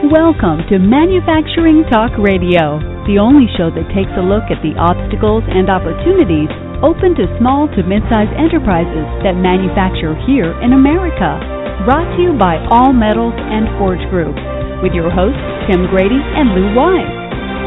Welcome to Manufacturing Talk Radio, the only show that takes a look at the obstacles and opportunities open to small to mid-sized enterprises that manufacture here in America. Brought to you by All Metals and Forge Group, with your hosts Tim Grady and Lou Wise.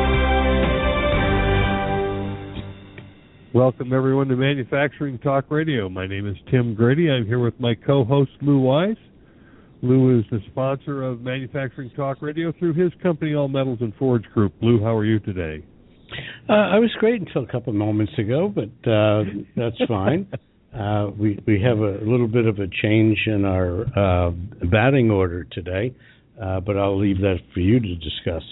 Welcome everyone to Manufacturing Talk Radio. My name is Tim Grady. I'm here with my co-host Lou Wise. Lou is the sponsor of Manufacturing Talk Radio through his company, All Metals and Forge Group. Lou, how are you today? I was great until a couple of moments ago, but that's fine. We have a little bit of a change in our batting order today, but I'll leave that for you to discuss.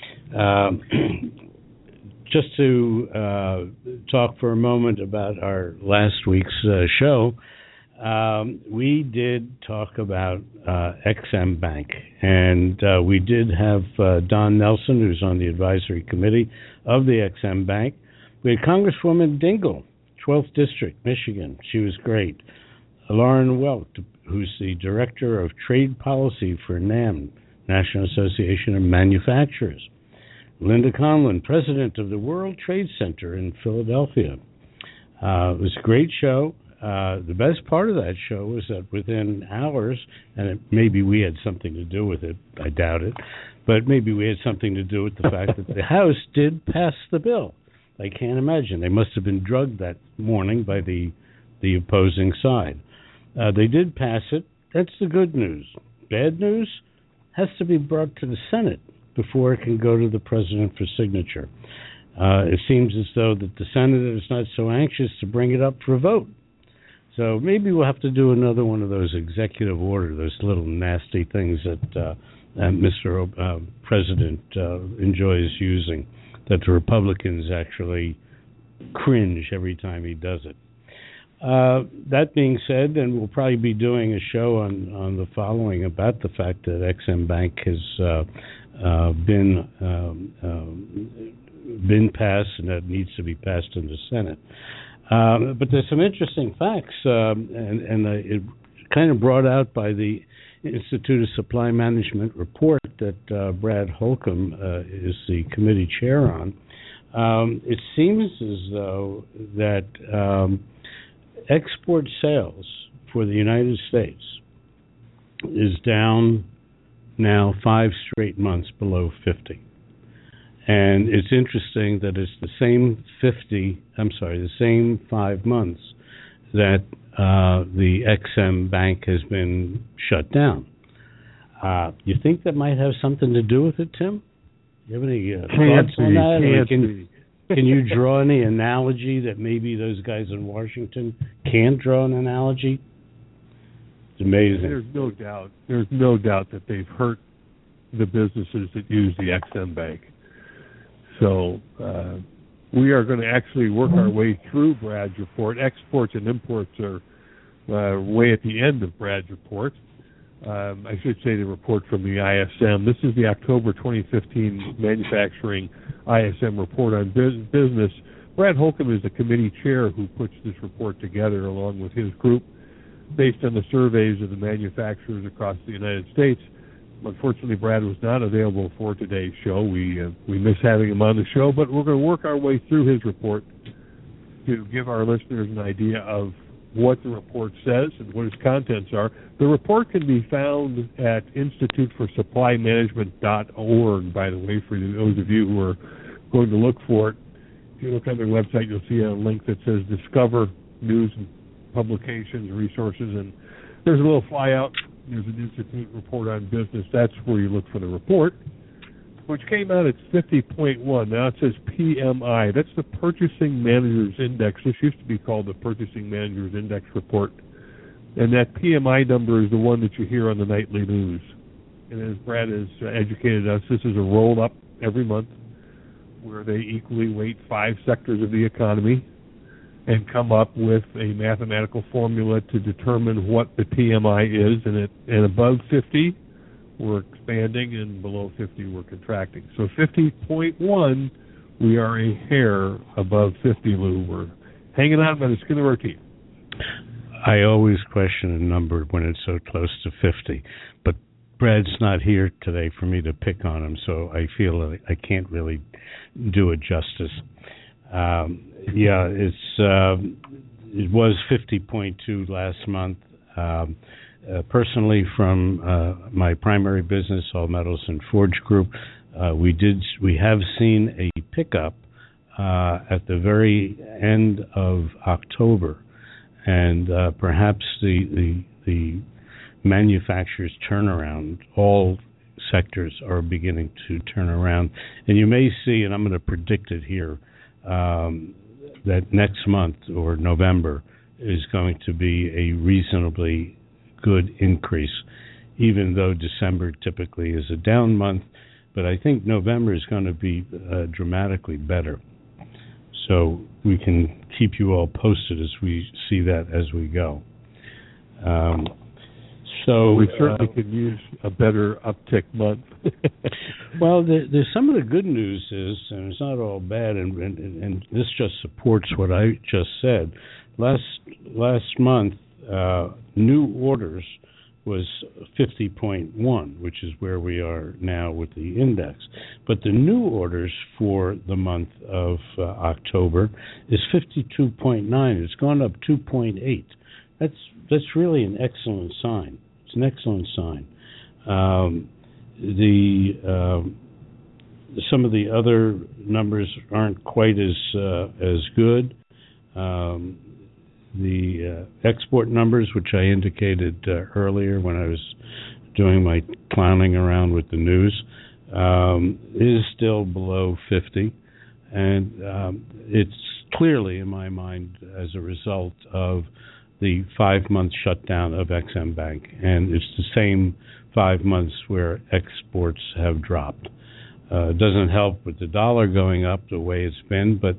Just to talk for a moment about our last week's show, we did talk about XM Bank, and we did have Don Nelson, who's on the advisory committee of the XM Bank. We had Congresswoman Dingell, 12th District, Michigan. She was great. Lauren Welk, who's the Director of Trade Policy for NAM, National Association of Manufacturers. Linda Conlon, President of the World Trade Center in Philadelphia. It was a great show. The best part of that show was that within hours, and maybe we had something to do with it, I doubt it, but maybe we had something to do with the fact that the House did pass the bill. I can't imagine. They must have been drugged that morning by the opposing side. They did pass it. That's the good news. Bad news has to be brought to the Senate before it can go to the president for signature. It seems as though that the Senate is not so anxious to bring it up for a vote. So maybe we'll have to do another one of those executive order, those little nasty things that Mr. President enjoys using, that the Republicans actually cringe every time he does it. That being said, and we'll probably be doing a show on the following about the fact that XM Bank has been passed and that needs to be passed in the Senate. But there's some interesting facts, and it kind of brought out by the Institute of Supply Management report that Brad Holcomb is the committee chair on. It seems as though that export sales for the United States is down now 5 straight months below 50. And it's interesting that it's the same 5 months that the XM Bank has been shut down. You think that might have something to do with it, Tim? Do you have any thoughts on that? Can you draw any analogy that maybe those guys in Washington can't draw an analogy? It's amazing. There's no doubt that they've hurt the businesses that use the XM Bank. So we are going to actually work our way through Brad's report. Exports and imports are way at the end of Brad's report. I should say the report from the ISM. This is the October 2015 Manufacturing ISM report on business. Brad Holcomb is the committee chair who puts this report together along with his group based on the surveys of the manufacturers across the United States. Unfortunately, Brad was not available for today's show. We miss having him on the show, but we're going to work our way through his report to give our listeners an idea of what the report says and what its contents are. The report can be found at instituteforsupplymanagement.org, by the way, for those of you who are going to look for it. If you look on their website, you'll see a link that says Discover News and Publications, Resources, and there's a little flyout. There's an Institute report on business. That's where you look for the report, which came out at 50.1. Now it says PMI. That's the Purchasing Managers Index. This used to be called the Purchasing Managers Index report. And that PMI number is the one that you hear on the nightly news. And as Brad has educated us, this is a roll-up every month where they equally weight 5 sectors of the economy and come up with a mathematical formula to determine what the PMI is. And above 50, we're expanding, and below 50, we're contracting. So 50.1, we are a hair above 50, Lou. We're hanging on by the skin of our teeth. I always question a number when it's so close to 50. But Brad's not here today for me to pick on him, so I feel like I can't really do it justice. It was 50.2 last month. Personally, from my primary business, All Metals and Forge Group, we have seen a pickup at the very end of October, and perhaps the manufacturers turnaround, all sectors are beginning to turn around. And you may see, and I'm going to predict it here, that next month or November is going to be a reasonably good increase, even though December typically is a down month. But I think November is going to be dramatically better. So we can keep you all posted as we see that as we go. So we certainly could use a better uptick month. Well, there's some of the good news is, and it's not all bad, and this just supports what I just said. Last month, new orders was 50.1, which is where we are now with the index. But the new orders for the month of October is 52.9. It's gone up 2.8. That's really an excellent sign. It's an excellent sign. Some of the other numbers aren't quite as good. The export numbers, which I indicated earlier when I was doing my clowning around with the news, is still below 50, and it's clearly, in my mind, as a result of the 5-month shutdown of EXIM Bank, and it's the same 5 months where exports have dropped. It doesn't help with the dollar going up the way it's been, but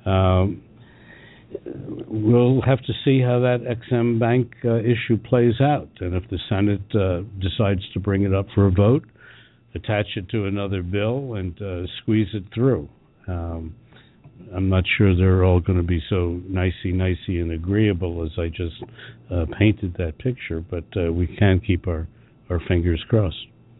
we'll have to see how that EXIM Bank issue plays out, and if the Senate decides to bring it up for a vote, attach it to another bill, and squeeze it through. I'm not sure they're all going to be so nicey and agreeable as I just painted that picture, but we can keep our fingers crossed.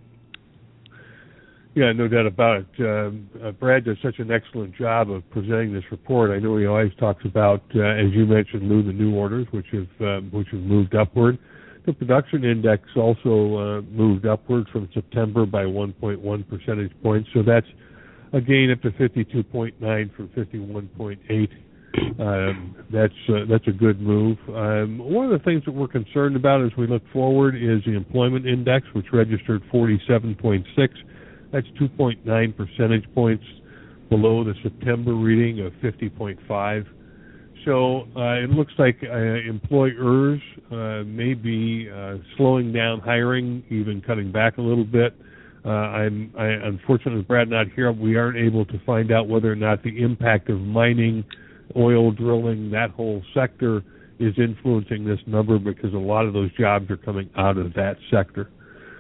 Yeah, no doubt about it. Brad does such an excellent job of presenting this report. I know he always talks about, as you mentioned, Lou, the new orders, which have moved upward. The production index also moved upward from September by 1.1 percentage points, so that's a gain up to 52.9 from 51.8. That's a good move. One of the things that we're concerned about as we look forward is the employment index, which registered 47.6. That's 2.9 percentage points below the September reading of 50.5. So it looks like employers may be slowing down hiring, even cutting back a little bit. Unfortunately, with Brad not here, we aren't able to find out whether or not the impact of mining, oil drilling, that whole sector is influencing this number, because a lot of those jobs are coming out of that sector.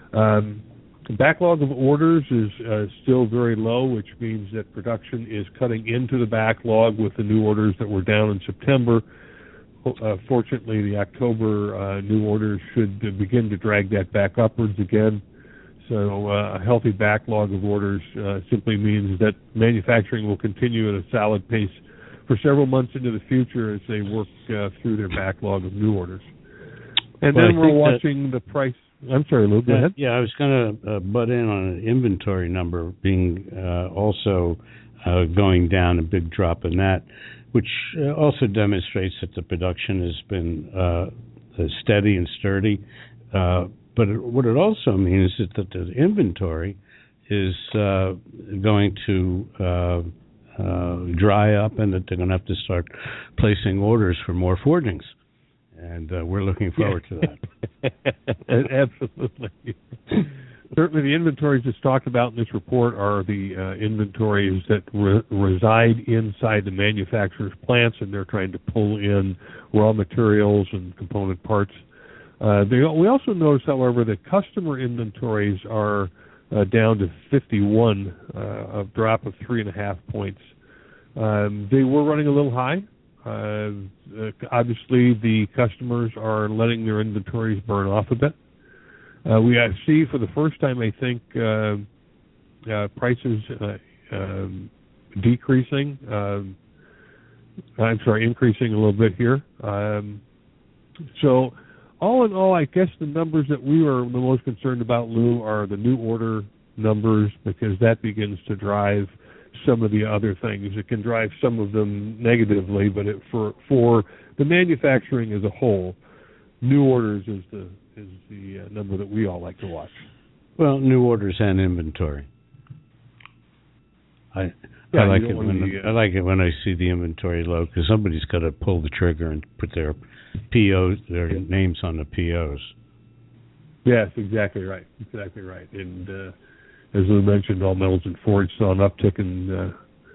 The backlog of orders is still very low, which means that production is cutting into the backlog with the new orders that were down in September. Fortunately, the October new orders should begin to drag that back upwards again. So a healthy backlog of orders simply means that manufacturing will continue at a solid pace for several months into the future as they work through their backlog of new orders. And then we're watching the price. I'm sorry, Lou, go ahead. Yeah, I was going to butt in on an inventory number being also going down, a big drop in that, which also demonstrates that the production has been steady and sturdy. But what it also means is that the inventory is going to dry up, and that they're going to have to start placing orders for more forgings. And we're looking forward to that. Absolutely. Certainly the inventories that's talked about in this report are the inventories that reside inside the manufacturer's plants, and they're trying to pull in raw materials and component parts. We also notice, however, that customer inventories are down to 51, a drop of 3.5 points. They were running a little high. Obviously, the customers are letting their inventories burn off a bit. We see for the first time, I think, prices decreasing. Increasing a little bit here. So, all in all, I guess the numbers that we were the most concerned about, Lou, are the new order numbers, because that begins to drive some of the other things. It can drive some of them negatively, but for the manufacturing as a whole, new orders is the number that we all like to watch. Well, new orders and inventory. I like it when I see the inventory low, because somebody's got to pull the trigger and put their POs, their names on the POs. Yes, exactly right. And as Lou mentioned, All Metals and Forge saw an uptick in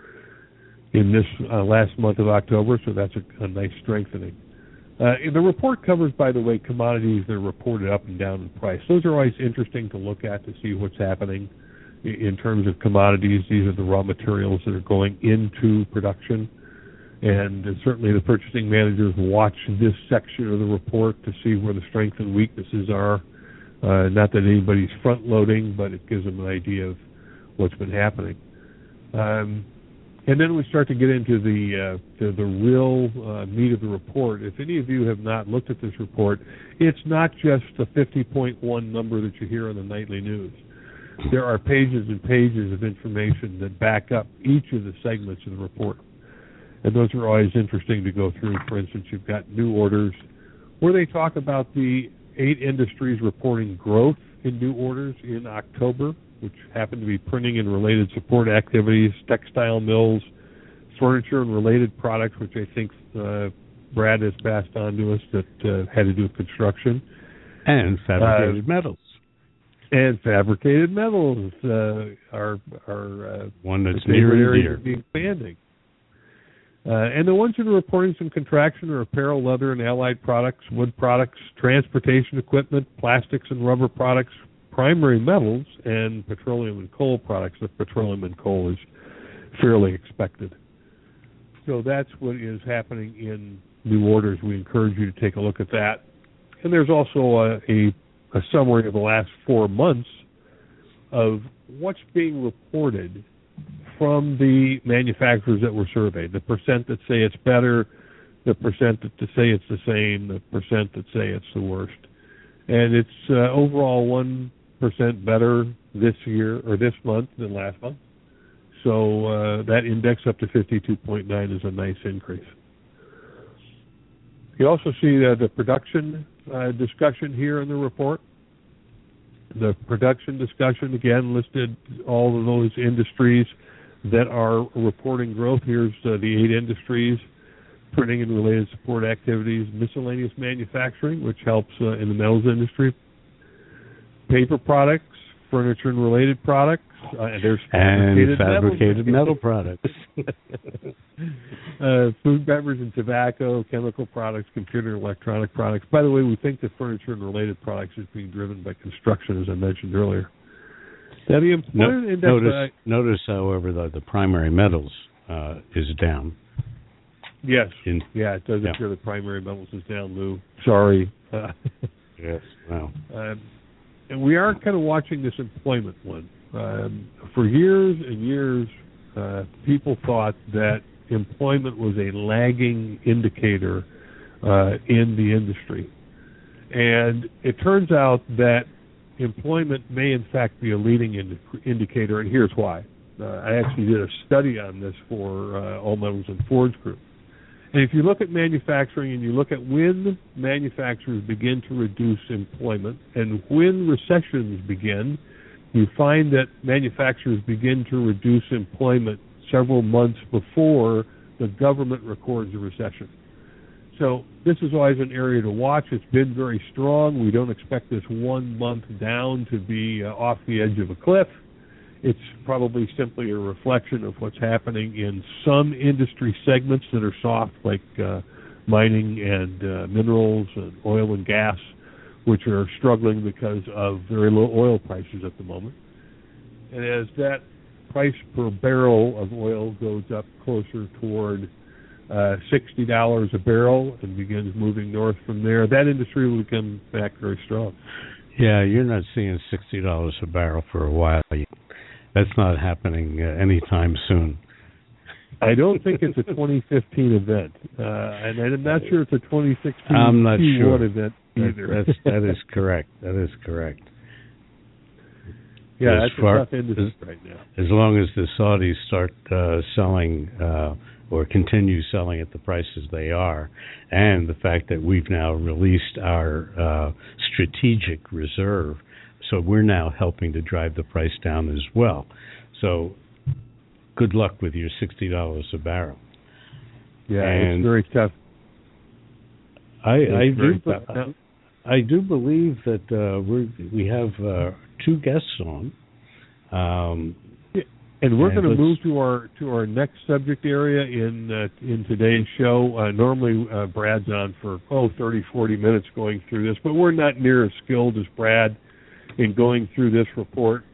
this last month of October, so that's a nice strengthening. The report covers, by the way, commodities that are reported up and down in price. Those are always interesting to look at to see what's happening in terms of commodities. These are the raw materials that are going into production. And certainly the purchasing managers watch this section of the report to see where the strengths and weaknesses are. Not that anybody's front-loading, but it gives them an idea of what's been happening. And then we start to get into the real meat of the report. If any of you have not looked at this report, it's not just the 50.1 number that you hear on the nightly news. There are pages and pages of information that back up each of the segments of the report. And those are always interesting to go through. For instance, you've got new orders, where they talk about the 8 industries reporting growth in new orders in October, which happen to be printing and related support activities, textile mills, furniture and related products, which I think Brad has passed on to us, that had to do with construction. And fabricated metals. And fabricated metals are one that's near and dear. Expanding. And the ones that are reporting some contraction are apparel, leather, and allied products, wood products, transportation equipment, plastics and rubber products, primary metals, and petroleum and coal products. The petroleum and coal is fairly expected. So that's what is happening in new orders. We encourage you to take a look at that. And there's also a summary of the last 4 months of what's being reported from the manufacturers that were surveyed. The percent that say it's better, the percent that say it's the same, the percent that say it's the worst. And it's overall 1% better this year or this month than last month. So that index up to 52.9 is a nice increase. You also see the production discussion here in the report. The production discussion, again, listed all of those industries that are reporting growth. Here's the 8 industries: printing and related support activities, miscellaneous manufacturing, which helps in the metals industry, paper products, furniture and related products, there's fabricated metal products, food, beverage, and tobacco, chemical products, computer and electronic products. By the way, we think that furniture and related products is being driven by construction, as I mentioned earlier. Now, the employment index. Notice, however, that the primary metals is down. Yes. It does appear the primary metals is down, Lou. Sorry. Yes. Wow. And we are kind of watching this employment one. For years and years, people thought that employment was a lagging indicator in the industry. And it turns out that employment may, in fact, be a leading indicator, and here's why. I actually did a study on this for All Metals and Forge Group. And if you look at manufacturing and you look at when manufacturers begin to reduce employment and when recessions begin, you find that manufacturers begin to reduce employment several months before the government records a recession. So this is always an area to watch. It's been very strong. We don't expect this 1 month down to be off the edge of a cliff. It's probably simply a reflection of what's happening in some industry segments that are soft, like mining and minerals and oil and gas, which are struggling because of very low oil prices at the moment. And as that price per barrel of oil goes up closer toward $60 a barrel and begins moving north from there, that industry will become back very strong. Yeah, you're not seeing $60 a barrel for a while. That's not happening anytime soon. I don't think it's a 2015 event, and I'm not sure it's a 2016 I'm not Q1 sure. event either. That is correct. That is correct. Yeah, that's a tough industry right now. As long as the Saudis start selling or continue selling at the prices they are, and the fact that we've now released our strategic reserve, so we're now helping to drive the price down as well. So good luck with your $60 a barrel. Yeah, it's very tough. I do believe that we have two guests on, and we're going to move to our next subject area in today's show. Normally, Brad's on for 30, 40 minutes going through this, but we're not near as skilled as Brad in going through this report.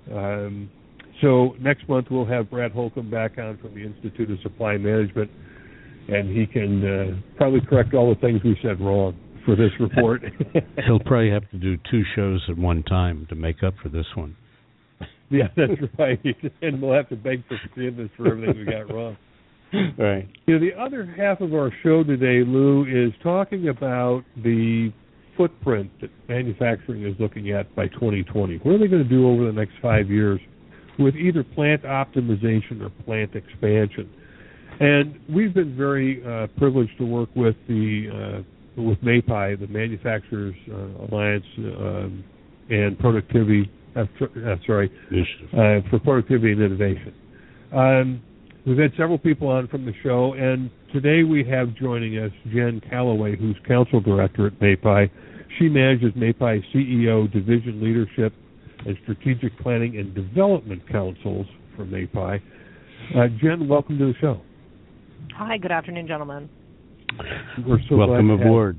So next month we'll have Brad Holcomb back on from the Institute of Supply Management, and he can probably correct all the things we said wrong for this report. He'll probably have to do two shows at one time to make up for this one. Yeah, that's right. And we'll have to beg for forgiveness for everything we got wrong. Right. The other half of our show today, Lou, is talking about the footprint that manufacturing is looking at by 2020. What are they going to do over the next 5 years with either plant optimization or plant expansion? And we've been very privileged to work with with MAPI, the Manufacturers Alliance and Productivity. For Productivity and Innovation. We've had several people on from the show, and today we have joining us Jen Calloway, who's Council Director at MAPI. She manages MAPI's CEO, Division Leadership, and Strategic Planning and Development Councils for MAPI. Jen, welcome to the show. Hi, good afternoon, gentlemen. We're so welcome aboard.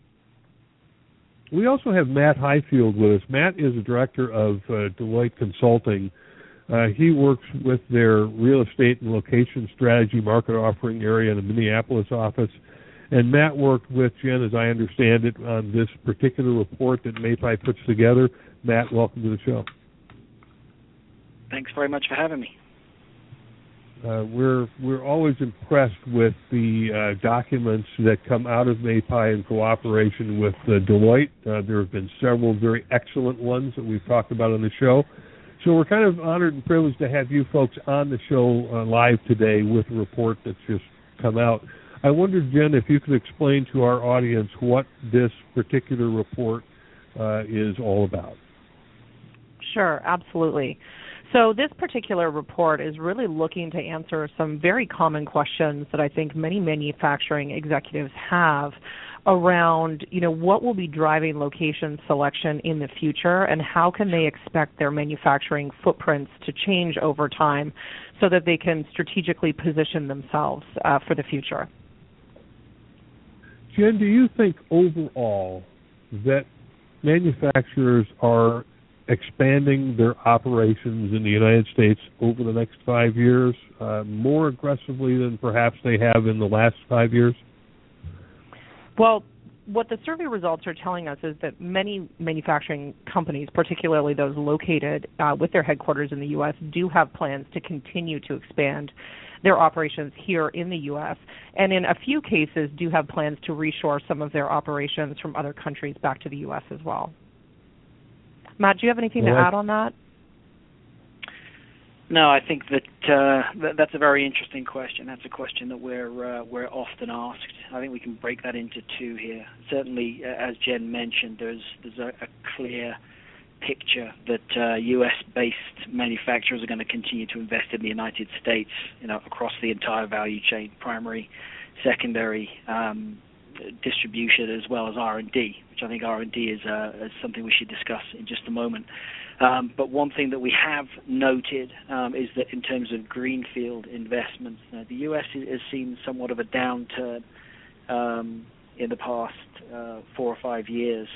We also have Matt Highfield with us. Matt is the director of Deloitte Consulting. He works with their real estate and location strategy market offering area in the Minneapolis office. And Matt worked with Jen, as I understand it, on this particular report that MAPI puts together. Matt, welcome to the show. Thanks very much for having me. We're always impressed with the documents that come out of MAPI in cooperation with Deloitte. There have been several very excellent ones that we've talked about on the show. So we're kind of honored and privileged to have you folks on the show live today with a report that's just come out. I wondered, Jen, if you could explain to our audience what this particular report is all about. Sure, absolutely. So this particular report is really looking to answer some very common questions that I think many manufacturing executives have around, what will be driving location selection in the future and how can they expect their manufacturing footprints to change over time so that they can strategically position themselves for the future. Jen, do you think overall that manufacturers are expanding their operations in the United States over the next 5 years more aggressively than perhaps they have in the last 5 years? Well, what the survey results are telling us is that many manufacturing companies, particularly those located with their headquarters in the U.S., do have plans to continue to expand their operations here in the U.S., and in a few cases do have plans to reshore some of their operations from other countries back to the U.S. as well. Matt, do you have anything to add on that? No, I think that that's a very interesting question. That's a question that we're often asked. I think we can break that into two here. Certainly, as Jen mentioned, there's a clear picture that U.S.-based manufacturers are going to continue to invest in the United States, across the entire value chain, primary, secondary, distribution, as well as R&D, which I think R&D is something we should discuss in just a moment. But one thing that we have noted is that in terms of greenfield investments, the U.S. has seen somewhat of a downturn in the past 4 or 5 years.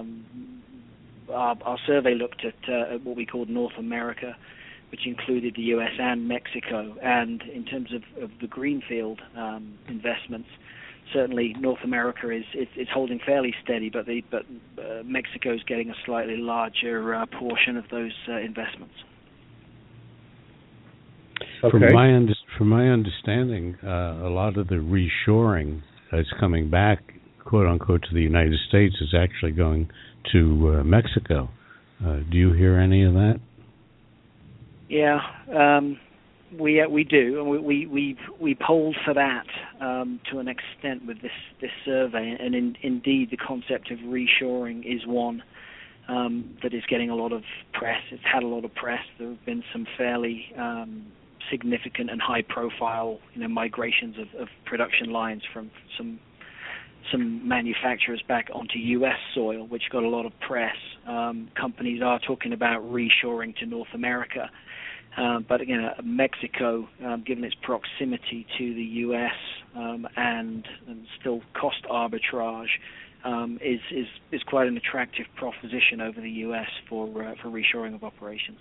Our survey looked at what we called North America, which included the U.S. and Mexico, and in terms of the greenfield investments, certainly North America is holding fairly steady, but Mexico is getting a slightly larger portion of those investments. Okay. From my understanding, a lot of the reshoring that's coming back, quote unquote, to the United States is actually going to Mexico. Do you hear any of that? Yeah, we do, and we polled for that to an extent with this survey, and indeed the concept of reshoring is one that is getting a lot of press. It's had a lot of press. There have been some fairly significant and high-profile, migrations of production lines from some manufacturers back onto U.S. soil, which got a lot of press. Companies are talking about reshoring to North America, but again, Mexico, given its proximity to the U.S. and still cost arbitrage, is quite an attractive proposition over the U.S. for reshoring of operations.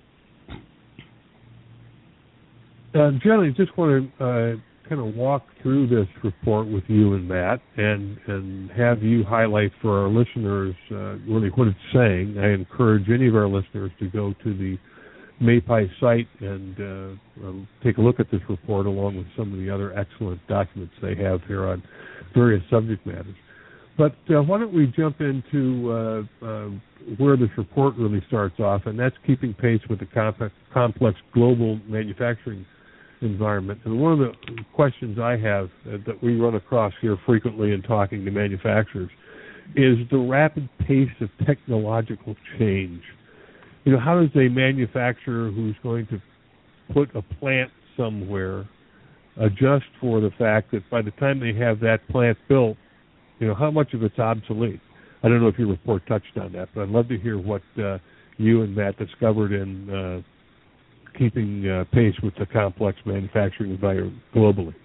Jen, I just want to kind of walk through this report with you and Matt, and have you highlight for our listeners really what it's saying. I encourage any of our listeners to go to the MAPI site and take a look at this report along with some of the other excellent documents they have here on various subject matters. But why don't we jump into where this report really starts off, and that's keeping pace with the complex global manufacturing environment. And one of the questions I have that we run across here frequently in talking to manufacturers is the rapid pace of technological change. How does a manufacturer who's going to put a plant somewhere adjust for the fact that by the time they have that plant built, how much of it's obsolete? I don't know if your report touched on that, but I'd love to hear what you and Matt discovered in keeping pace with the complex manufacturing environment globally.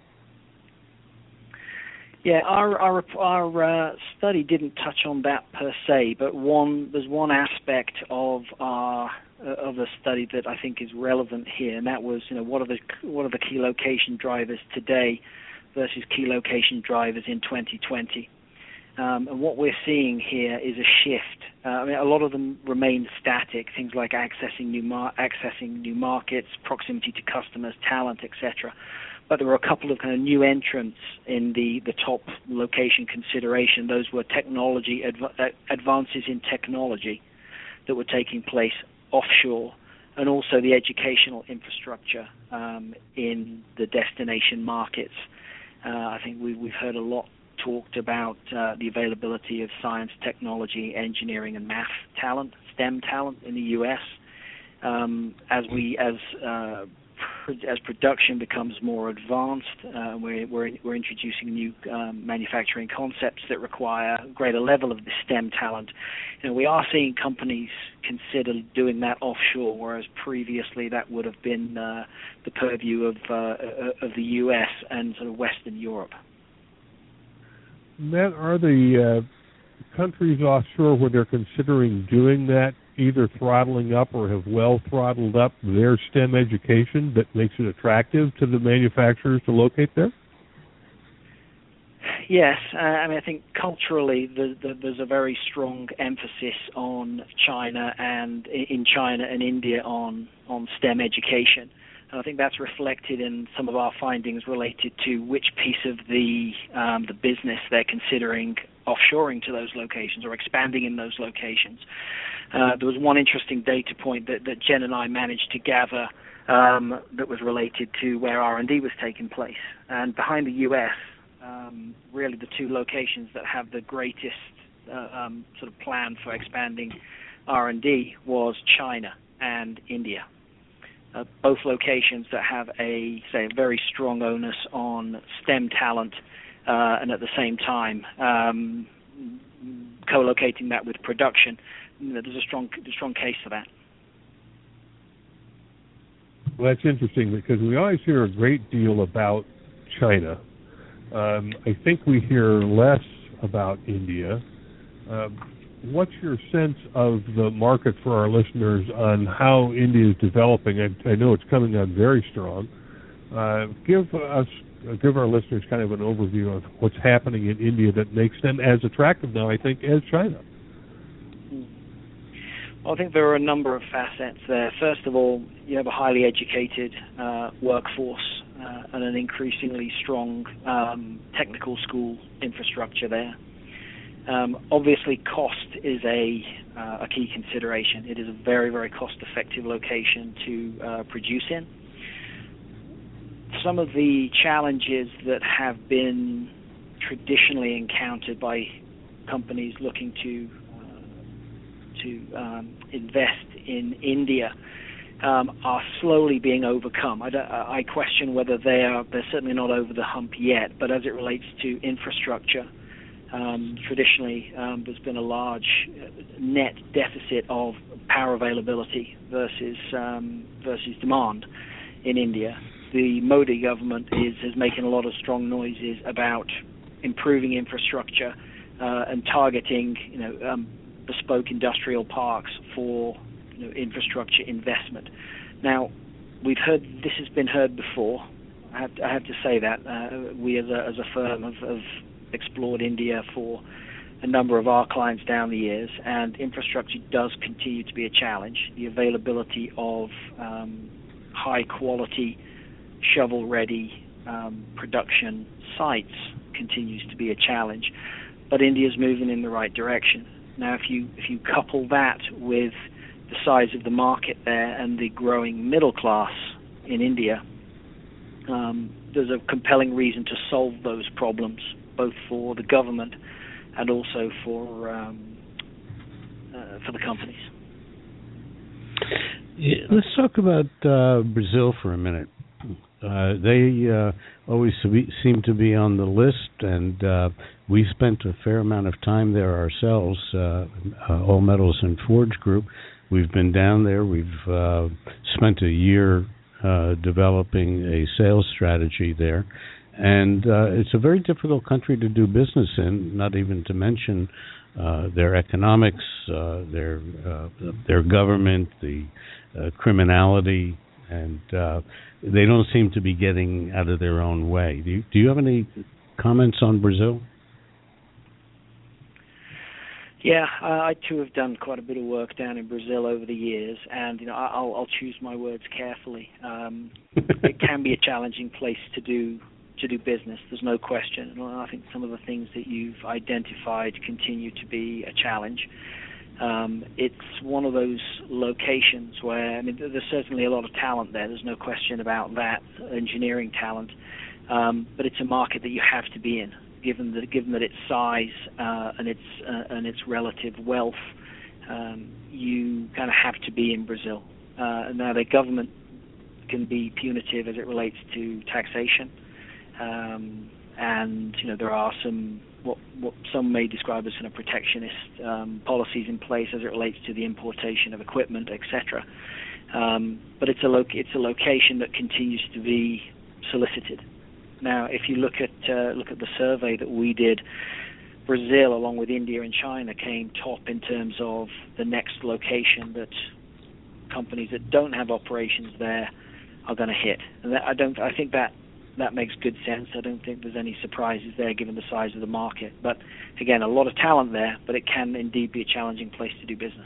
Yeah, our study didn't touch on that per se, but there's one aspect of the study that I think is relevant here, and that was what are the key location drivers today versus key location drivers in 2020. And what we're seeing here is a shift. A lot of them remain static, things like accessing new markets, proximity to customers, talent, etc. But there were a couple of kind of new entrants in the top location consideration. Those were advances in technology that were taking place offshore, and also the educational infrastructure in the destination markets. I think we've heard a lot talked about the availability of science, technology, engineering, and math talent, STEM talent in the U.S. As production becomes more advanced, we're introducing new manufacturing concepts that require a greater level of the STEM talent. We are seeing companies consider doing that offshore, whereas previously that would have been the purview of the U.S. and sort of Western Europe. Matt, are the countries offshore where they're considering doing that either throttling up or have well throttled up their STEM education that makes it attractive to the manufacturers to locate there? Yes. I think culturally there's a very strong emphasis on China and India on STEM education. And I think that's reflected in some of our findings related to which piece of the business they're considering offshoring to those locations or expanding in those locations. There was one interesting data point that Jen and I managed to gather that was related to where R&D was taking place. And behind the U.S., really the two locations that have the greatest sort of plan for expanding R&D was China and India. Both locations that have a very strong onus on STEM talent, and at the same time co-locating that with production. There's a strong case for that. Well, that's interesting because we always hear a great deal about China. I think we hear less about India. What's your sense of the market for our listeners on how India is developing? I know it's coming on very strong. Give our listeners kind of an overview of what's happening in India that makes them as attractive now, I think, as China. Well, I think there are a number of facets there. First of all, you have a highly educated workforce and an increasingly strong technical school infrastructure there. Obviously, cost is a key consideration. It is a very, very cost-effective location to produce in. Some of the challenges that have been traditionally encountered by companies looking to invest in India are slowly being overcome. I question whether they're certainly not over the hump yet, but as it relates to infrastructure, traditionally there's been a large net deficit of power availability versus demand in India. The Modi government is making a lot of strong noises about improving infrastructure and targeting bespoke industrial parks for infrastructure investment. Now, we've heard this has been heard before. I have to say that we as a firm have explored India for a number of our clients down the years, and infrastructure does continue to be a challenge. The availability of high quality, shovel-ready production sites continues to be a challenge, but India's moving in the right direction. Now, if you couple that with the size of the market there and the growing middle class in India, there's a compelling reason to solve those problems, both for the government and also for the companies. Yeah, let's talk about Brazil for a minute. They always seem to be on the list, and we spent a fair amount of time there ourselves, All Metals and Forge Group. We've been down there. We've spent a year developing a sales strategy there. And it's a very difficult country to do business in, not even to mention their economics, their government, the criminality, and they don't seem to be getting out of their own way. Do you have any comments on Brazil? Yeah, I too have done quite a bit of work down in Brazil over the years, and I'll choose my words carefully. It can be a challenging place to do business. There's no question. And I think some of the things that you've identified continue to be a challenge. It's one of those locations where, there's certainly a lot of talent there. There's no question about that, engineering talent. But it's a market that you have to be in, given that its size and its relative wealth. You kind of have to be in Brazil. Now, the government can be punitive as it relates to taxation. And there are some what some may describe as kind of protectionist policies in place as it relates to the importation of equipment, etc. But it's a location that continues to be solicited. Now, if you look at the survey that we did, Brazil, along with India and China, came top in terms of the next location that companies that don't have operations there are going to hit. And I think that makes good sense. I don't think there's any surprises there given the size of the market. But again, a lot of talent there, but it can indeed be a challenging place to do business.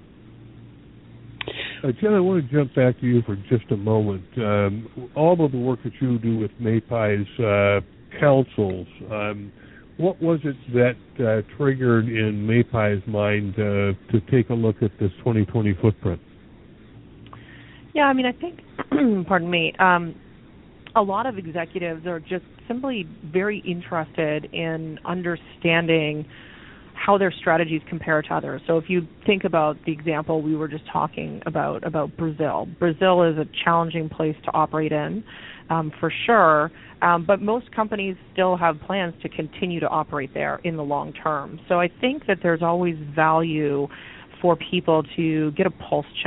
Jen, I want to jump back to you for just a moment. All of the work that you do with MAPI's councils, what was it that triggered in MAPI's mind to take a look at this 2020 footprint? Yeah, I think, pardon me, a lot of executives are just simply very interested in understanding how their strategies compare to others. So if you think about the example we were just talking about Brazil. Brazil is a challenging place to operate in, for sure, but most companies still have plans to continue to operate there in the long term. So I think that there's always value for people to get a pulse check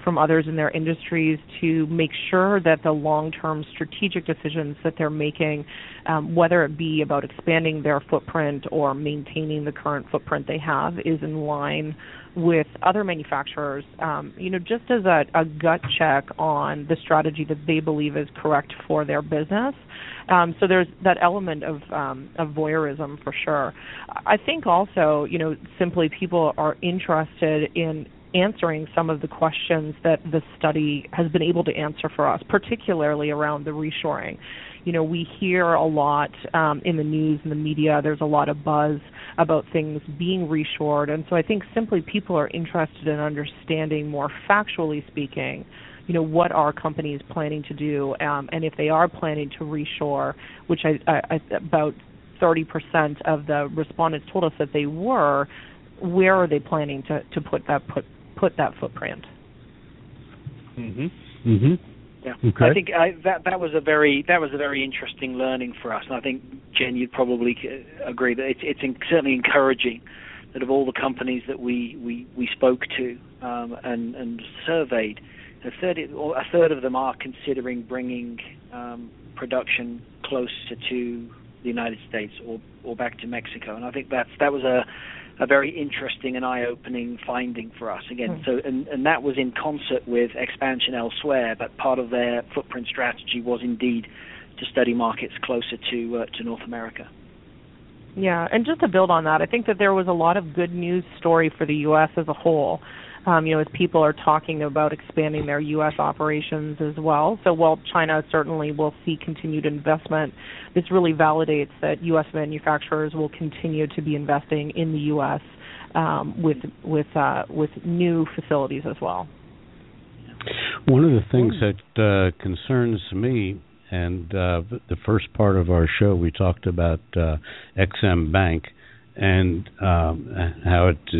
from others in their industries to make sure that the long-term strategic decisions that they're making, whether it be about expanding their footprint or maintaining the current footprint they have, is in line with other manufacturers, just as a gut check on the strategy that they believe is correct for their business. So there's that element of voyeurism for sure. I think also, simply people are interested in answering some of the questions that the study has been able to answer for us, particularly around the reshoring. We hear a lot in the news and the media. There's a lot of buzz about things being reshored, and so I think simply people are interested in understanding, more factually speaking, what are companies planning to do, and if they are planning to reshore, which about 30% of the respondents told us that they were, where are they planning to put that footprint? Mm-hmm. Mm-hmm. Yeah, okay. I think that was a very interesting learning for us, and I think Jen, you'd probably agree that it's certainly encouraging that of all the companies that we spoke to and surveyed, a third of them are considering bringing production closer to the United States or back to Mexico, and I think that was a very interesting and eye-opening finding for us again. So, and that was in concert with expansion elsewhere, but part of their footprint strategy was indeed to study markets closer to North America. Yeah, and just to build on that, I think that there was a lot of good news story for the U.S. as a whole. As people are talking about expanding their U.S. operations as well. So while China certainly will see continued investment, this really validates that U.S. manufacturers will continue to be investing in the U.S. With new facilities as well. One of the things that concerns me, and the first part of our show we talked about XM Bank and how it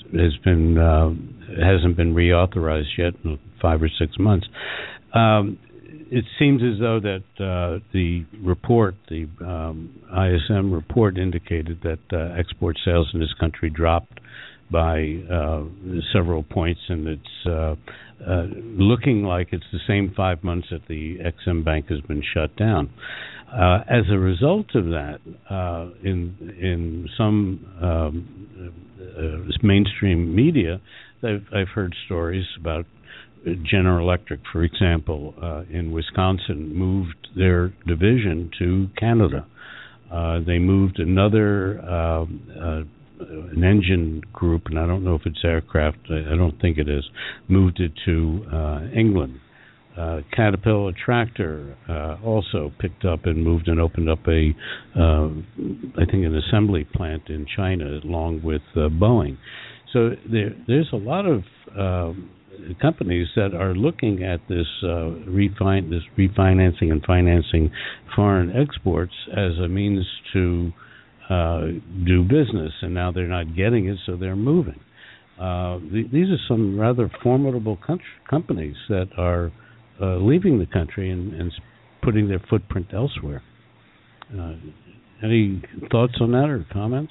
hasn't been reauthorized yet in 5 or 6 months. It seems as though that the report, the ISM report, indicated that export sales in this country dropped by several points, and it's looking like it's the same 5 months that the XM Bank has been shut down. As a result of that, in some mainstream media, I've heard stories about General Electric, for example, in Wisconsin, moved their division to Canada. They moved another an engine group, and I don't know if it's aircraft. I don't think it is. Moved it to England. Caterpillar Tractor also picked up and moved and opened up I think an assembly plant in China along with Boeing. So there's a lot of companies that are looking at this refinancing and financing foreign exports as a means to do business, and now they're not getting it, so they're moving. These are some rather formidable companies that are leaving the country and putting their footprint elsewhere. Any thoughts on that or comments?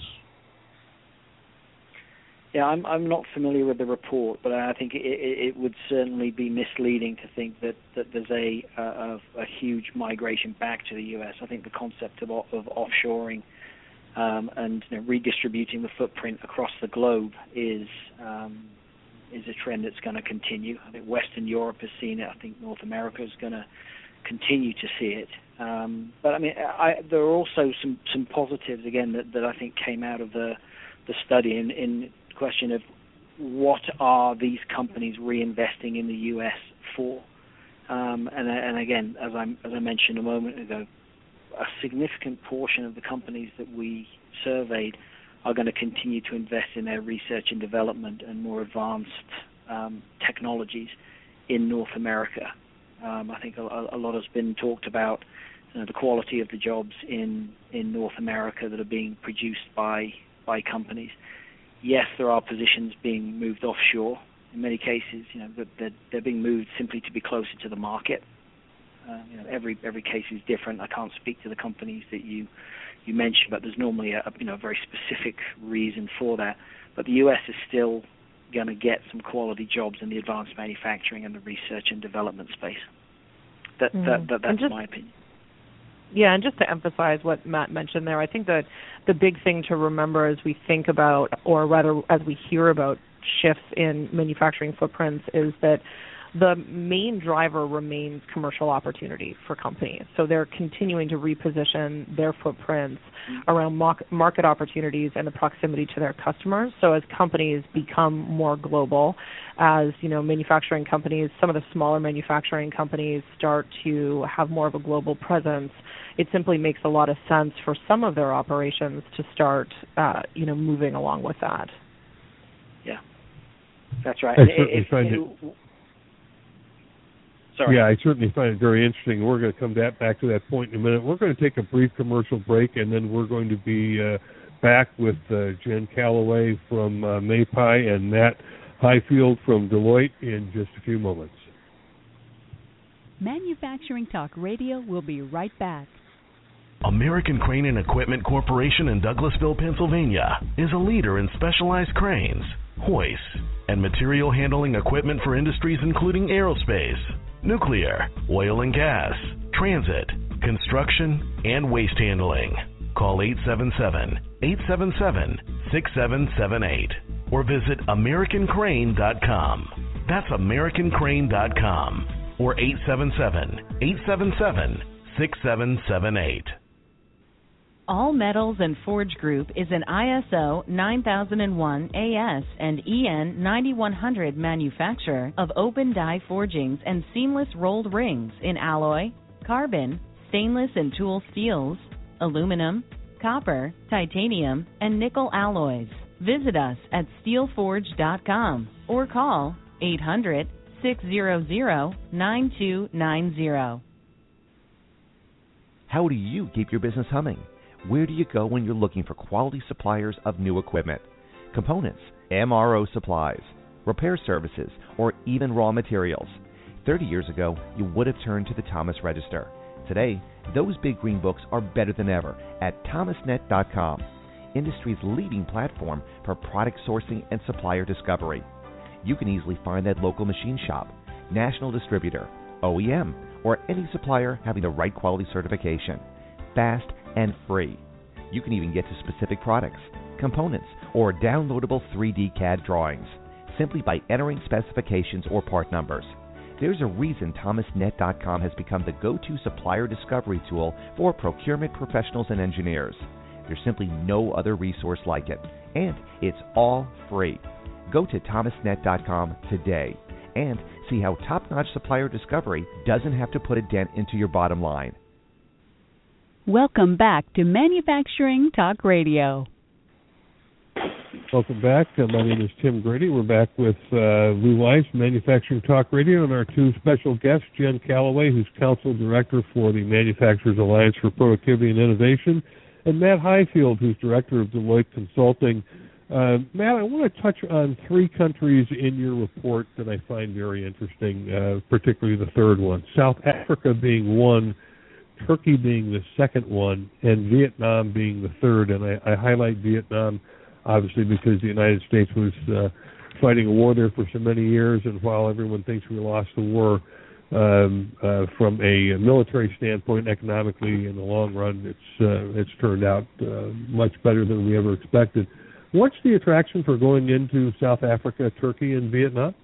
Yeah, I'm not familiar with the report, but I think it would certainly be misleading to think that there's a huge migration back to the U.S. I think the concept of offshoring and redistributing the footprint across the globe is a trend that's going to continue. I think Western Europe has seen it. I think North America is going to continue to see it. But I mean, there are also some positives again that I think came out of the study in question of what are these companies reinvesting in the U.S. for? And again, as I mentioned a moment ago, a significant portion of the companies that we surveyed are going to continue to invest in their research and development and more advanced technologies in North America. I think a lot has been talked about the quality of the jobs in North America that are being produced by companies. Yes, there are positions being moved offshore. In many cases, they're being moved simply to be closer to the market. Every case is different. I can't speak to the companies that you mentioned, but there's normally a very specific reason for that. But the U.S. is still going to get some quality jobs in the advanced manufacturing and the research and development space. That's my opinion. Yeah, and just to emphasize what Matt mentioned there, I think that the big thing to remember as we think about, or rather as we hear about shifts in manufacturing footprints, is that the main driver remains commercial opportunity for companies. So they're continuing to reposition their footprints around market opportunities and the proximity to their customers. So as companies become more global, as manufacturing companies, some of the smaller manufacturing companies start to have more of a global presence, it simply makes a lot of sense for some of their operations to start, moving along with that. Yeah, that's right. I certainly find it. Sorry. Yeah, I certainly find it very interesting. We're going to come back to that point in a minute. We're going to take a brief commercial break, and then we're going to be back with Jen Calloway from MAPI and Matt Highfield from Deloitte in just a few moments. Manufacturing Talk Radio will be right back. American Crane and Equipment Corporation in Douglasville, Pennsylvania is a leader in specialized cranes, hoists, and material handling equipment for industries including aerospace, nuclear, oil and gas, transit, construction, and waste handling. Call 877-877-6778 or visit AmericanCrane.com. That's AmericanCrane.com or 877-877-6778. All Metals and Forge Group is an ISO 9001 AS and EN 9100 manufacturer of open die forgings and seamless rolled rings in alloy, carbon, stainless and tool steels, aluminum, copper, titanium, and nickel alloys. Visit us at steelforge.com or call 800-600-9290. How do you keep your business humming? Where do you go when you're looking for quality suppliers of new equipment, components, MRO supplies, repair services, or even raw materials? 30 years ago, you would have turned to the Thomas Register. Today, those big green books are better than ever at thomasnet.com, industry's leading platform for product sourcing and supplier discovery. You can easily find that local machine shop, national distributor, OEM, or any supplier having the right quality certification. Fast and free. You can even get to specific products, components, or downloadable 3D CAD drawings simply by entering specifications or part numbers. There's a reason thomasnet.com has become the go-to supplier discovery tool for procurement professionals and engineers. There's simply no other resource like it, and it's all free. Go to thomasnet.com today and see how top-notch supplier discovery doesn't have to put a dent into your bottom line. Welcome back to Manufacturing Talk Radio. Welcome back. My name is Tim Grady. We're back with Lou Weiss, Manufacturing Talk Radio, and our two special guests, Jen Calloway, who's Council Director for the Manufacturers Alliance for Productivity and Innovation, and Matt Highfield, who's Director of Deloitte Consulting. Matt, I want to touch on three countries in your report that I find very interesting, particularly the third one, South Africa being one, Turkey being the second one, and Vietnam being the third. And I highlight Vietnam, obviously, because the United States was fighting a war there for so many years, and while everyone thinks we lost the war, from a military standpoint, economically, in the long run, it's turned out much better than we ever expected. What's the attraction for going into South Africa, Turkey, and Vietnam?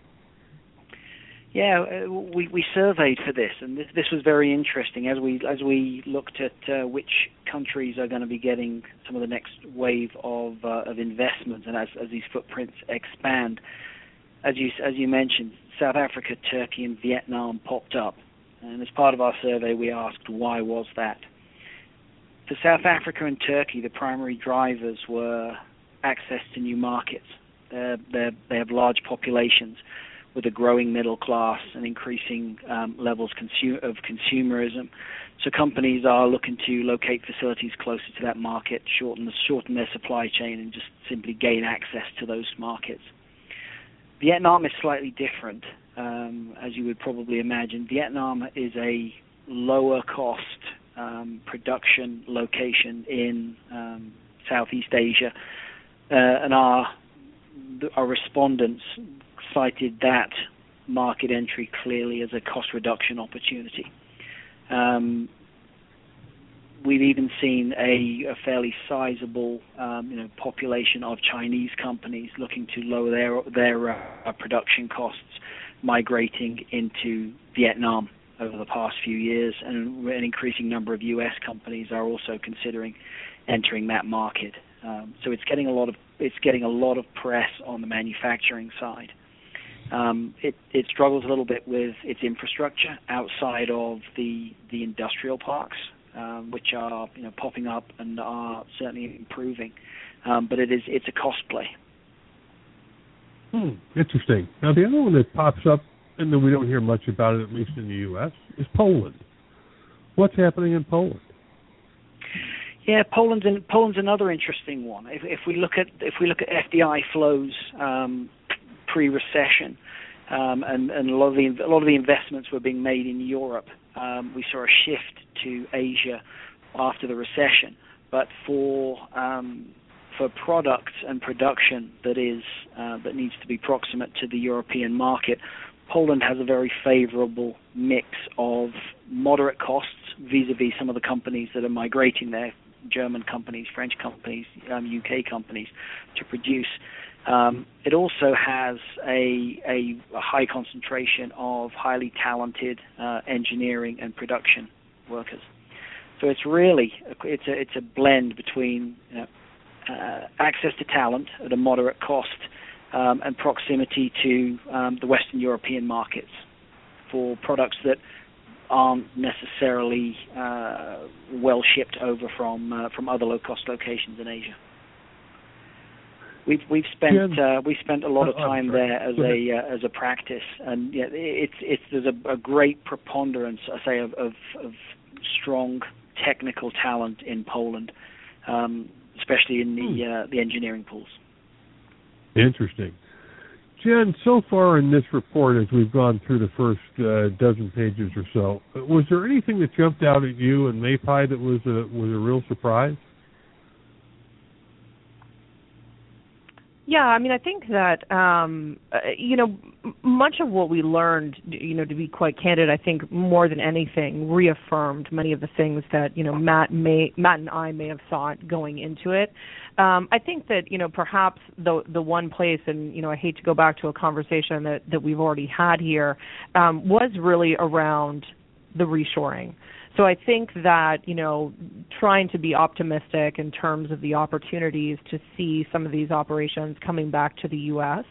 Yeah, we surveyed for this, and this was very interesting as we looked at which countries are going to be getting some of the next wave of investment, and as these footprints expand. As you mentioned, South Africa, Turkey, and Vietnam popped up, and as part of our survey, we asked why was that. For South Africa and Turkey, the primary drivers were access to new markets. They have large populations with a growing middle class and increasing levels of consumerism. So companies are looking to locate facilities closer to that market, shorten their supply chain, and just simply gain access to those markets. Vietnam is slightly different, as you would probably imagine. Vietnam is a lower cost production location in Southeast Asia, and our our respondents cited that market entry clearly as a cost reduction opportunity. We've even seen a fairly sizable population of Chinese companies looking to lower their production costs, migrating into Vietnam over the past few years, and an increasing number of U.S. companies are also considering entering that market. So it's getting a lot of press on the manufacturing side. It struggles a little bit with its infrastructure outside of the industrial parks, which are popping up and are certainly improving. But it's a cost play. Interesting. Now the other one that pops up, and then we don't hear much about it, at least in the U.S., is Poland. What's happening in Poland? Yeah, Poland's another interesting one. If we look at FDI flows pre-recession, and a lot of the investments were being made in Europe, we saw a shift to Asia after the recession. But for products and production that needs to be proximate to the European market, Poland has a very favorable mix of moderate costs vis-a-vis some of the companies that are migrating there, German companies, French companies, UK companies, to produce. It also has a high concentration of highly talented engineering and production workers. So it's really it's a blend between access to talent at a moderate cost and proximity to the Western European markets for products that aren't necessarily well shipped over from other low-cost locations in Asia. We've spent a lot of time there as a practice, and there's a great preponderance, I say, of strong technical talent in Poland, especially in the engineering pools. Interesting. Jen, so far in this report, as we've gone through the first dozen pages or so, was there anything that jumped out at you in MAPI that was a real surprise? Yeah, I mean, I think that, much of what we learned, to be quite candid, I think more than anything reaffirmed many of the things that, Matt and I may have thought going into it. I think that, perhaps the one place, and, I hate to go back to a conversation that we've already had here, was really around the reshoring. So I think that, trying to be optimistic in terms of the opportunities to see some of these operations coming back to the U.S.,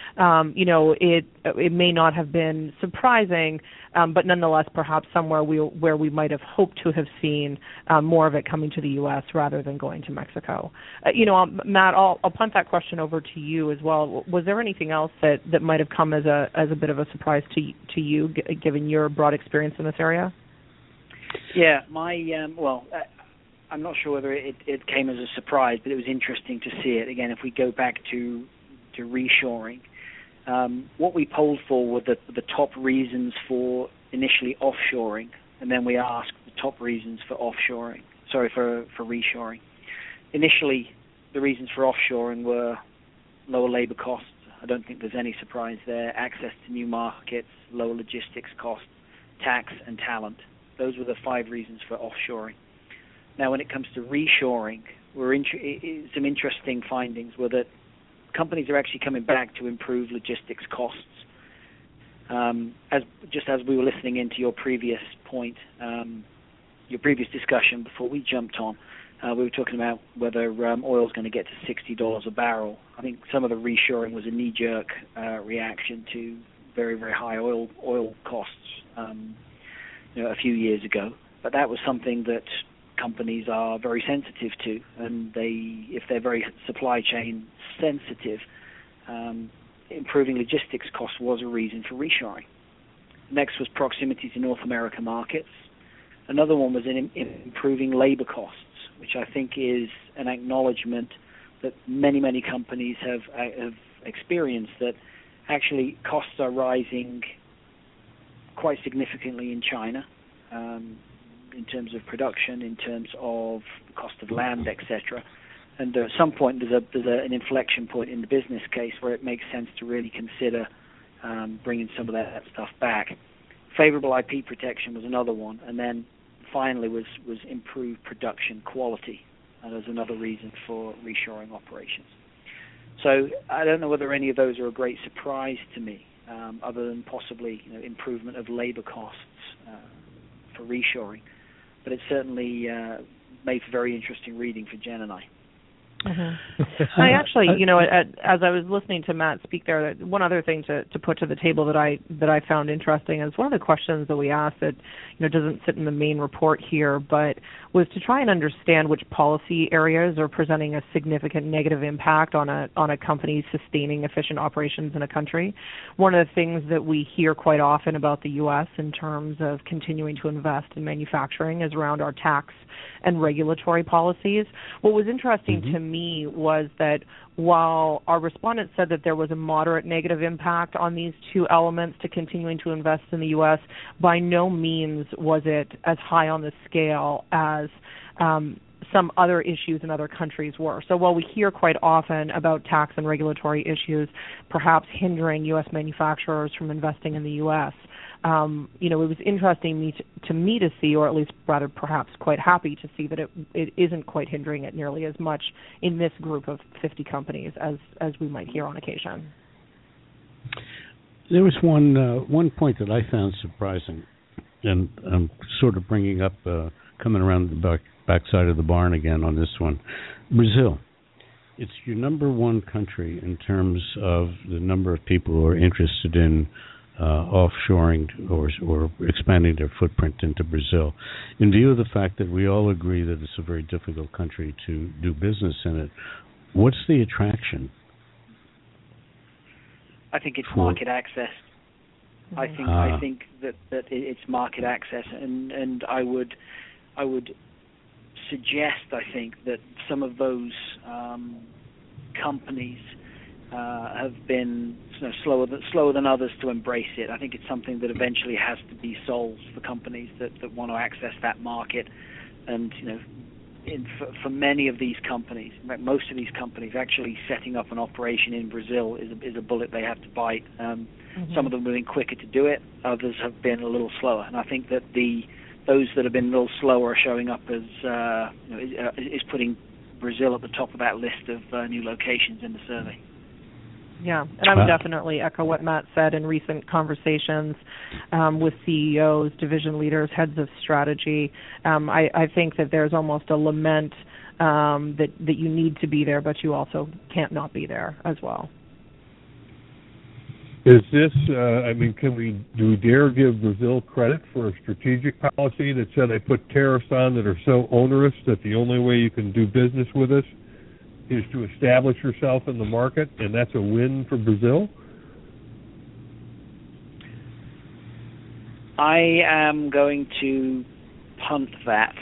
it may not have been surprising, but nonetheless, perhaps somewhere where we might have hoped to have seen more of it coming to the U.S. rather than going to Mexico. Matt, I'll punt that question over to you as well. Was there anything else that might have come as a bit of a surprise to you, given your broad experience in this area? Yeah, I'm not sure whether it came as a surprise, but it was interesting to see it. Again, if we go back to reshoring, what we polled for were the top reasons for initially offshoring, and then we asked the top reasons for reshoring. Initially, the reasons for offshoring were lower labor costs. I don't think there's any surprise there. Access to new markets, lower logistics costs, tax, and talent. Those were the 5 reasons for offshoring. Now, when it comes to reshoring, some interesting findings were that companies are actually coming back to improve logistics costs. As we were listening into your previous point, your previous discussion before we jumped on, we were talking about whether oil is going to get to $60 a barrel. I think some of the reshoring was a knee-jerk reaction to very, very high oil costs a few years ago. But that was something that companies are very sensitive to, and if they're very supply chain sensitive, improving logistics costs was a reason for reshoring. Next was proximity to North America markets. Another one was in improving labor costs, which I think is an acknowledgement that many companies have experienced, that actually costs are rising quite significantly in China, in terms of production, in terms of the cost of land, etc. And at some point, there's an inflection point in the business case where it makes sense to really consider bringing some of that stuff back. Favorable IP protection was another one, and then finally was improved production quality. There's another reason for reshoring operations. So I don't know whether any of those are a great surprise to me, other than possibly improvement of labor costs for reshoring. But it certainly made for very interesting reading for Jen and I. Mm-hmm. I actually, as I was listening to Matt speak there, one other thing to put to the table that I found interesting is one of the questions that we asked that doesn't sit in the main report here, but was to try and understand which policy areas are presenting a significant negative impact on a company sustaining efficient operations in a country. One of the things that we hear quite often about the U.S. in terms of continuing to invest in manufacturing is around our tax and regulatory policies. What was interesting to me was that while our respondents said that there was a moderate negative impact on these two elements to continuing to invest in the U.S., by no means was it as high on the scale as some other issues in other countries were. So while we hear quite often about tax and regulatory issues perhaps hindering U.S. manufacturers from investing in the U.S., it was interesting to me to see, or at least rather perhaps quite happy to see, that it isn't quite hindering it nearly as much in this group of 50 companies as we might hear on occasion. There was one point that I found surprising, and I'm sort of bringing up, coming around the backside of the barn again on this one. Brazil. It's your number one country in terms of the number of people who are interested in offshoring or expanding their footprint into Brazil. In view of the fact that we all agree that it's a very difficult country to do business in it, what's the attraction? I think it's market access. I think that it's market access, and I would suggest, I think, that some of those companies have been slower than others to embrace it. I think it's something that eventually has to be solved for companies that want to access that market. And for many of these companies, most of these companies, actually setting up an operation in Brazil is a bullet they have to bite. Some of them have been quicker to do it. Others have been a little slower. And I think that those that have been a little slower are showing up as is putting Brazil at the top of that list of new locations in the survey. Yeah, and I would definitely echo what Matt said in recent conversations with CEOs, division leaders, heads of strategy. I think that there's almost a lament that you need to be there, but you also can't not be there as well. Is this, do we dare give Brazil credit for a strategic policy that said they put tariffs on that are so onerous that the only way you can do business with us is to establish yourself in the market, and that's a win for Brazil? I am going to punt that.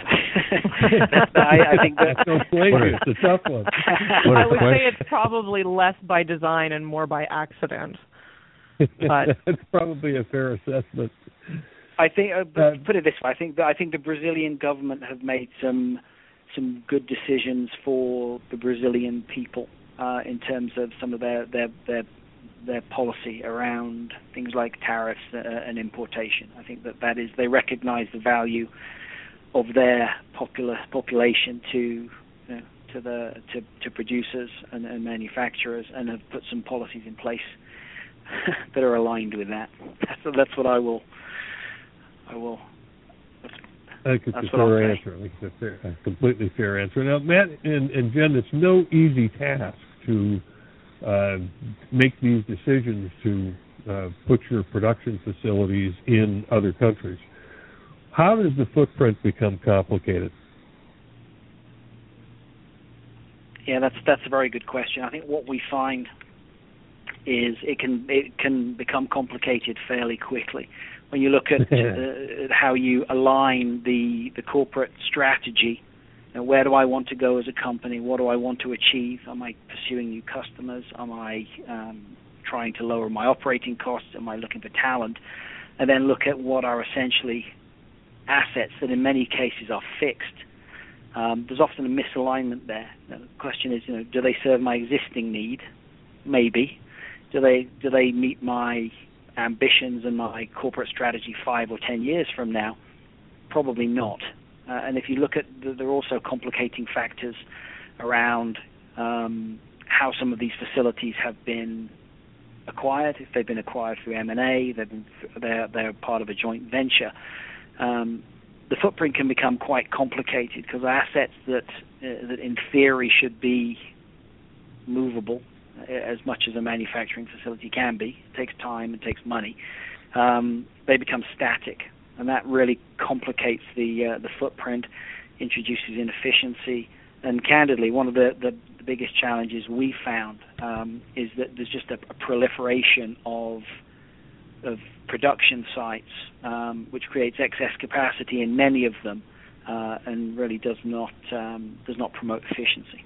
I think that's no flavor. It's a tough one. I would say it's probably less by design and more by accident. But that's probably a fair assessment. I think, put it this way: I think the Brazilian government have made some good decisions for the Brazilian people in terms of some of their policy around things like tariffs and importation. I think that is, they recognize the value of their population to producers and manufacturers, and have put some policies in place that are aligned with that. So that's what I will. I think it's a fair answer. I think it's a completely fair answer. Now, Matt and Jen, it's no easy task to make these decisions to put your production facilities in other countries. How does the footprint become complicated? Yeah, that's a very good question. I think what we find is it can become complicated fairly quickly. When you look at how you align the corporate strategy, where do I want to go as a company? What do I want to achieve? Am I pursuing new customers? Am I trying to lower my operating costs? Am I looking for talent? And then look at what are essentially assets that in many cases are fixed there's often a misalignment there. Now, the question is, do they serve my existing need? Maybe. Do they meet my ambitions and my corporate strategy 5 or 10 years from now? Probably not. And if you look at, there are also complicating factors around how some of these facilities have been acquired. If they've been acquired through M&A, they're part of a joint venture. The footprint can become quite complicated because assets that in theory should be movable as much as a manufacturing facility can be. It takes time, it takes money. They become static, and that really complicates the footprint, introduces inefficiency, and candidly, one of the biggest challenges we found is that there's just a proliferation of production sites, which creates excess capacity in many of them, and really does not promote efficiency.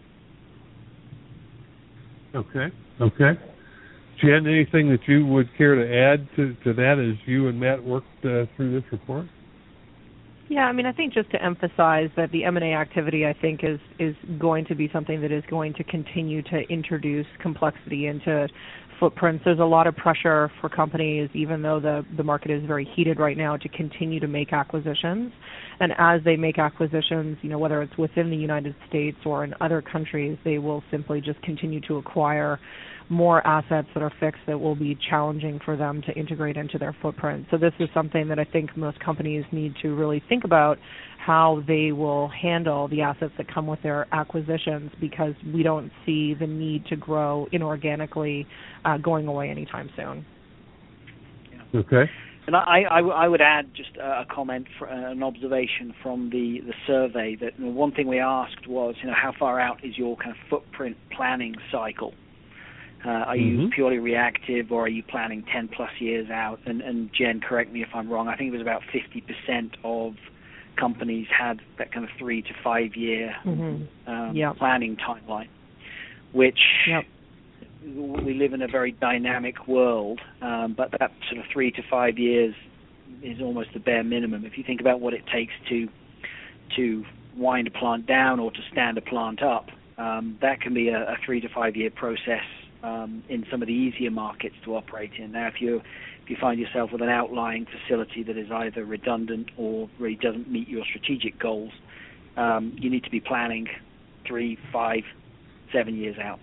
Okay. Jen, anything that you would care to add to that as you and Matt worked through this report? Yeah, I think just to emphasize that the M&A activity, I think, is going to be something that is going to continue to introduce complexity into footprints. There's a lot of pressure for companies, even though the market is very heated right now, to continue to make acquisitions. And as they make acquisitions, whether it's within the United States or in other countries, they will simply just continue to acquire more assets that are fixed that will be challenging for them to integrate into their footprint. So this is something that I think most companies need to really think about, how they will handle the assets that come with their acquisitions, because we don't see the need to grow inorganically going away anytime soon. Okay. And I would add just a comment, an observation from the survey, that one thing we asked was, how far out is your kind of footprint planning cycle? Are you purely reactive, or are you planning 10 plus years out? And Jen, correct me if I'm wrong, I think it was about 50% of companies had that kind of 3 to 5 year planning timeline, which we live in a very dynamic world, but that sort of 3 to 5 years is almost the bare minimum. If you think about what it takes to wind a plant down or to stand a plant up, that can be a 3 to 5 year process in some of the easier markets to operate in. Now, if you find yourself with an outlying facility that is either redundant or really doesn't meet your strategic goals, you need to be planning 3, 5, 7 years out.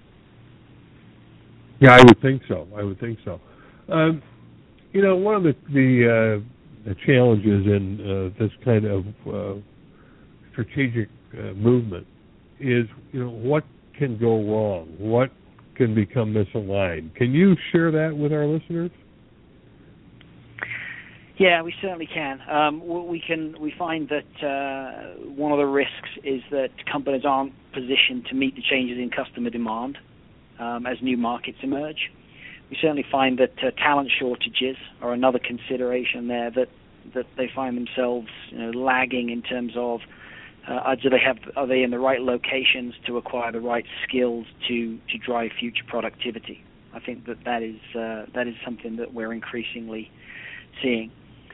Yeah, I would think so. One of the challenges in this kind of strategic movement is, what can go wrong? What can become misaligned? Can you share that with our listeners? Yeah, we certainly can. We find that one of the risks is that companies aren't positioned to meet the changes in customer demand as new markets emerge. We certainly find that talent shortages are another consideration there, that they find themselves lagging in terms of are they in the right locations to acquire the right skills to drive future productivity. I think that is something that we're increasingly seeing.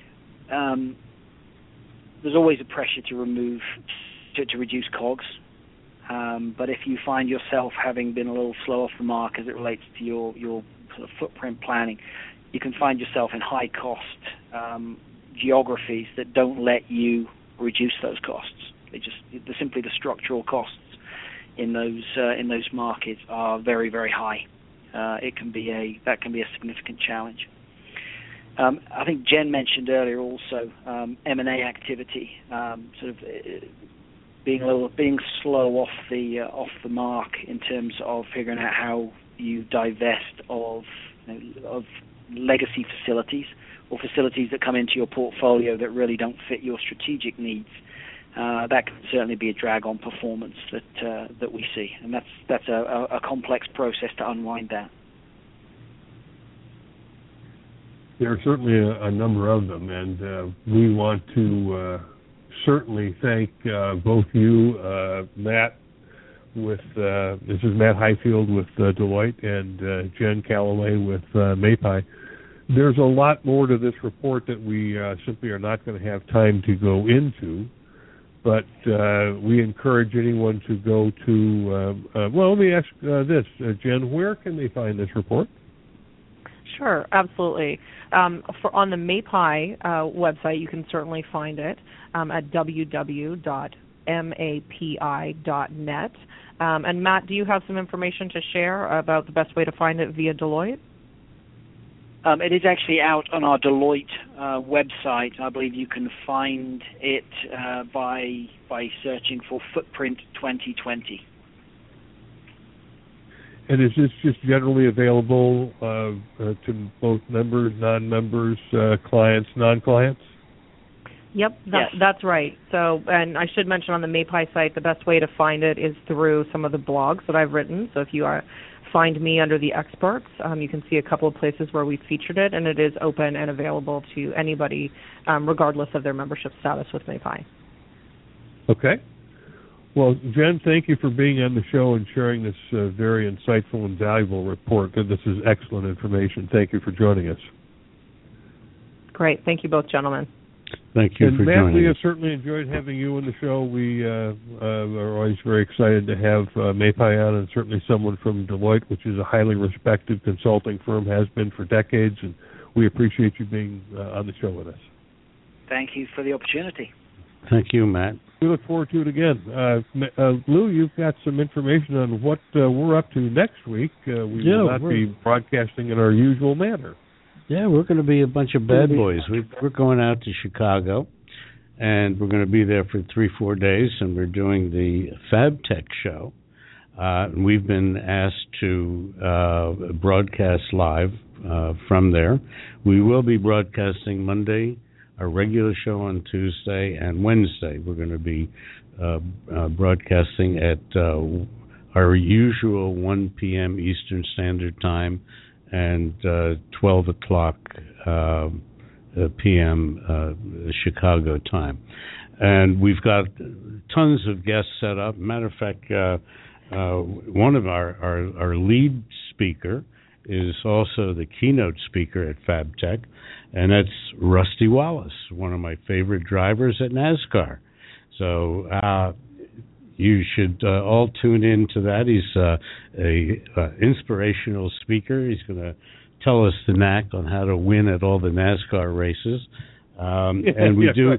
There's always a pressure to reduce COGS, but if you find yourself having been a little slow off the mark as it relates to your sort of footprint planning, you can find yourself in high cost geographies that don't let you reduce those costs. Simply the structural costs in those markets are very, very high. That can be a significant challenge. I think Jen mentioned earlier also M&A activity, sort of being slow off the mark in terms of figuring out how you divest of legacy facilities or facilities that come into your portfolio that really don't fit your strategic needs. That can certainly be a drag on performance that we see, and that's a complex process to unwind that. There are certainly a number of them, and we want to certainly thank both you, Matt, this is Matt Highfield with Deloitte, and Jen Calloway with MAPI. There's a lot more to this report that we simply are not going to have time to go into. But we encourage anyone to go to, well, let me ask this, Jen, where can they find this report? Sure, absolutely. On the MAPI website, you can certainly find it at www.mapi.net. And Matt, do you have some information to share about the best way to find it via Deloitte? It is actually out on our Deloitte website. I believe you can find it by searching for Footprint 2020. And is this just generally available to both members, non-members, clients, non-clients? Yep, yes. That's right. So, and I should mention on the MAPI site, the best way to find it is through some of the blogs that I've written. So if you find me under the experts, you can see a couple of places where we featured it, and it is open and available to anybody, regardless of their membership status with MAPI. Okay. Well, Jen, thank you for being on the show and sharing this very insightful and valuable report. This is excellent information. Thank you for joining us. Great. Thank you both, gentlemen. Thank you for Matt, joining us. we have certainly enjoyed having you on the show. We are always very excited to have MAPI on, and certainly someone from Deloitte, which is a highly respected consulting firm, has been for decades, and we appreciate you being on the show with us. Thank you for the opportunity. Thank you, Matt. We look forward to it again. Lou, you've got some information on what we're up to next week. We will not be broadcasting in our usual manner. Yeah, we're going to be a bunch of bad boys. We're going out to Chicago, and we're going to be there for 3-4 days, and we're doing the FabTech show. We've been asked to broadcast live from there. We will be broadcasting Monday, our regular show on Tuesday, and Wednesday. We're going to be broadcasting at our usual 1 p.m. Eastern Standard Time and 12 o'clock p.m. Chicago time. And we've got tons of guests set up. Matter of fact, one of our lead speaker is also the keynote speaker at FabTech, and that's Rusty Wallace, one of my favorite drivers at NASCAR. So you should all tune in to that. He's a inspirational speaker. He's going to tell us the knack on how to win at all the NASCAR races. And we do.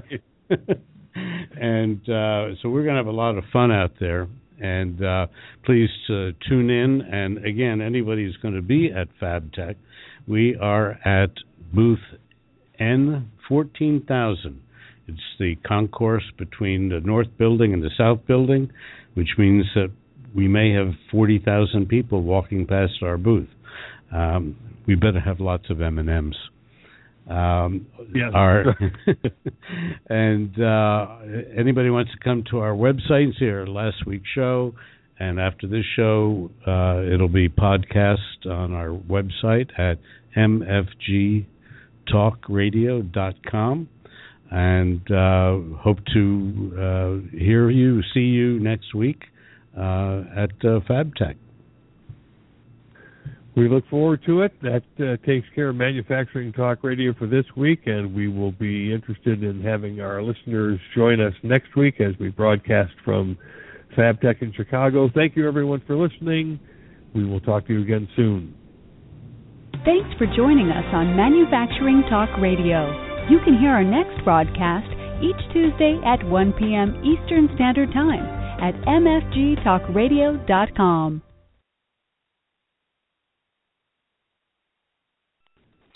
And so we're going to have a lot of fun out there. And please tune in. And again, anybody who's going to be at FabTech, we are at booth N14000. It's the concourse between the North Building and the South Building, which means that we may have 40,000 people walking past our booth. We better have lots of M&Ms. Yes. And anybody wants to come to our website and see our last week's show, and after this show, it'll be podcast on our website at mfgtalkradio.com. And hope to see you next week at FabTech. We look forward to it. That takes care of Manufacturing Talk Radio for this week, and we will be interested in having our listeners join us next week as we broadcast from FabTech in Chicago. Thank you, everyone, for listening. We will talk to you again soon. Thanks for joining us on Manufacturing Talk Radio. You can hear our next broadcast each Tuesday at 1 p.m. Eastern Standard Time at mfgtalkradio.com.